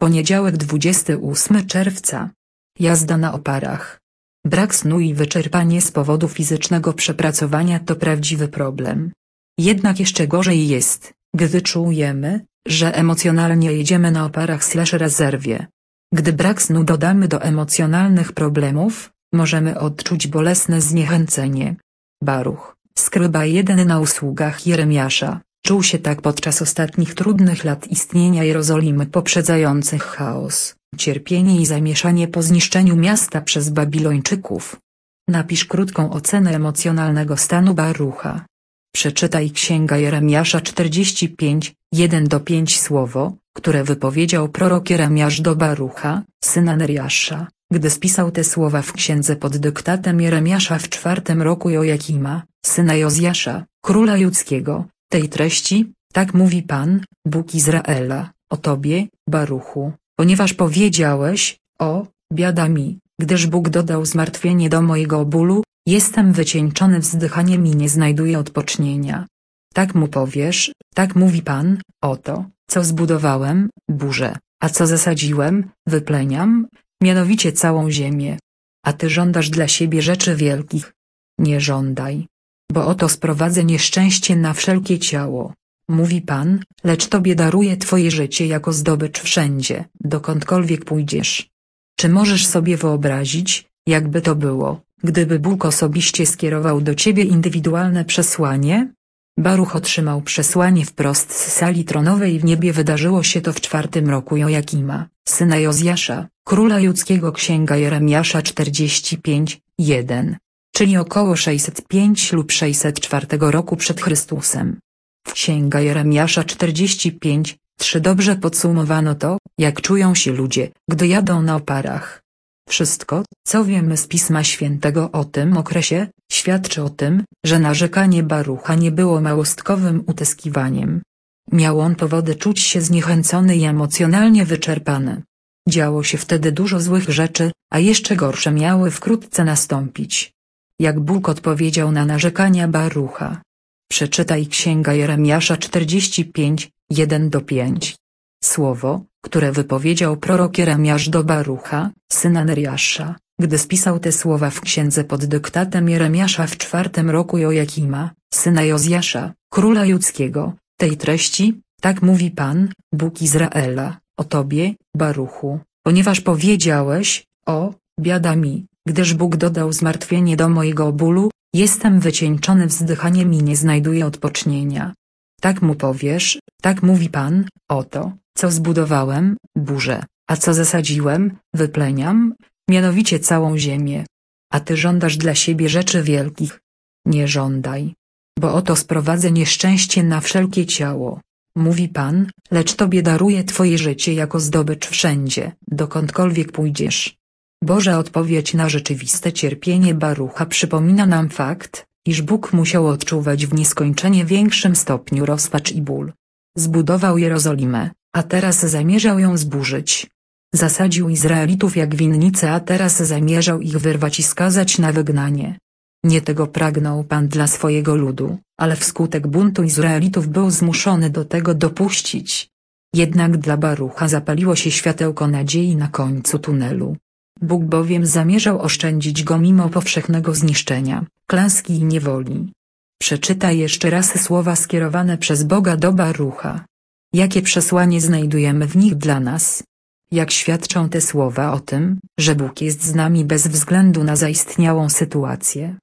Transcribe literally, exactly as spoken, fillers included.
Poniedziałek dwudziestego ósmego czerwca. Jazda na oparach. Brak snu i wyczerpanie z powodu fizycznego przepracowania to prawdziwy problem. Jednak jeszcze gorzej jest, gdy czujemy, że emocjonalnie jedziemy na oparach slash rezerwie. Gdy brak snu dodamy do emocjonalnych problemów, możemy odczuć bolesne zniechęcenie. Baruch, skryba jeden na usługach Jeremiasza, czuł się tak podczas ostatnich trudnych lat istnienia Jerozolimy poprzedzających chaos, cierpienie i zamieszanie po zniszczeniu miasta przez Babilończyków. Napisz krótką ocenę emocjonalnego stanu Barucha. Przeczytaj Księga Jeremiasza czterdzieści pięć, jeden do pięć słowo, które wypowiedział prorok Jeremiasz do Barucha, syna Neriasza, gdy spisał te słowa w księdze pod dyktatem Jeremiasza w czwartym roku Joakima, syna Jozjasza, króla judzkiego, tej treści: tak mówi Pan, Bóg Izraela, o tobie, Baruchu, ponieważ powiedziałeś: o, biada mi, gdyż Bóg dodał zmartwienie do mojego bólu, jestem wycieńczony wzdychaniem i nie znajduję odpocznienia. Tak mu powiesz: tak mówi Pan, oto, co zbudowałem, burzę, a co zasadziłem, wypleniam, mianowicie całą ziemię. A ty żądasz dla siebie rzeczy wielkich. Nie żądaj. Bo oto sprowadzę nieszczęście na wszelkie ciało, mówi Pan, lecz tobie daruję twoje życie jako zdobycz wszędzie, dokądkolwiek pójdziesz. Czy możesz sobie wyobrazić, jakby to było, gdyby Bóg osobiście skierował do ciebie indywidualne przesłanie? Baruch otrzymał przesłanie wprost z sali tronowej w niebie. Wydarzyło się to w czwartym roku Joakima, syna Jozjasza, króla judzkiego. Księga Jeremiasza czterdzieści pięć, jeden, czyli około sześćset pięć lub sześćset cztery roku przed Chrystusem. W Księga Jeremiasza czterdzieści pięć, trzy dobrze podsumowano to, jak czują się ludzie, gdy jadą na oparach. Wszystko, co wiemy z Pisma Świętego o tym okresie, świadczy o tym, że narzekanie Barucha nie było małostkowym utyskiwaniem. Miał on powody czuć się zniechęcony i emocjonalnie wyczerpany. Działo się wtedy dużo złych rzeczy, a jeszcze gorsze miały wkrótce nastąpić. Jak Bóg odpowiedział na narzekania Barucha? Przeczytaj Księga Jeremiasza czterdzieści pięć, jeden do pięć. Słowo, które wypowiedział prorok Jeremiasz do Barucha, syna Neriasza, gdy spisał te słowa w księdze pod dyktatem Jeremiasza w czwartym roku Joakima, syna Jozjasza, króla judzkiego, tej treści: tak mówi Pan, Bóg Izraela, o tobie, Baruchu, ponieważ powiedziałeś: o, biada mi, gdyż Bóg dodał zmartwienie do mojego bólu, jestem wycieńczony wzdychaniem i nie znajduję odpocznienia. Tak mu powiesz: tak mówi Pan, oto, co zbudowałem, burzę, a co zasadziłem, wypleniam, mianowicie całą ziemię. A ty żądasz dla siebie rzeczy wielkich. Nie żądaj. Bo oto sprowadzę nieszczęście na wszelkie ciało, mówi Pan, lecz tobie daruję twoje życie jako zdobycz wszędzie, dokądkolwiek pójdziesz. Boża odpowiedź na rzeczywiste cierpienie Barucha przypomina nam fakt, iż Bóg musiał odczuwać w nieskończenie większym stopniu rozpacz i ból. Zbudował Jerozolimę, a teraz zamierzał ją zburzyć. Zasadził Izraelitów jak winnice, a teraz zamierzał ich wyrwać i skazać na wygnanie. Nie tego pragnął Pan dla swojego ludu, ale wskutek buntu Izraelitów był zmuszony do tego dopuścić. Jednak dla Barucha zapaliło się światełko nadziei na końcu tunelu. Bóg bowiem zamierzał oszczędzić go mimo powszechnego zniszczenia, klęski i niewoli. Przeczytaj jeszcze raz słowa skierowane przez Boga do Barucha. Jakie przesłanie znajdujemy w nich dla nas? Jak świadczą te słowa o tym, że Bóg jest z nami bez względu na zaistniałą sytuację?